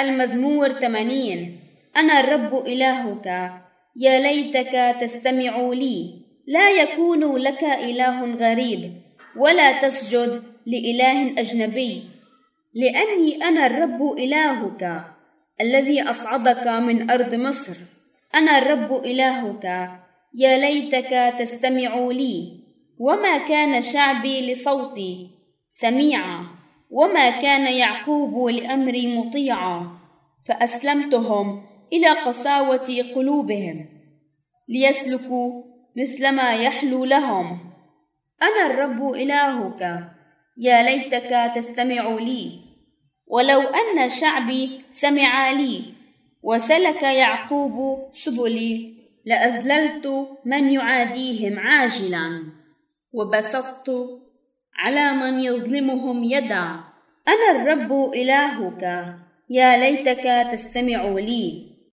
المزمور 80. أنا الرب إلهك، يا ليتك تستمع لي. لا يكون لك إله غريب، ولا تسجد لإله أجنبي، لأني أنا الرب إلهك الذي أصعدك من أرض مصر. أنا الرب إلهك، يا ليتك تستمع لي. وما كان شعبي لصوتي سميعا، وما كان يعقوب لأمري مطيعا، فأسلمتهم إلى قساوة قلوبهم ليسلكوا مثلما يحلو لهم. أنا الرب إلهك، يا ليتك تستمع لي. ولو أن شعبي سمع لي وسلك يعقوب سبلي، لأذللت من يعاديهم عاجلا، وبسطت على من يظلمهم يدا. أنا الرب إلهك، يا ليتك تستمع لي.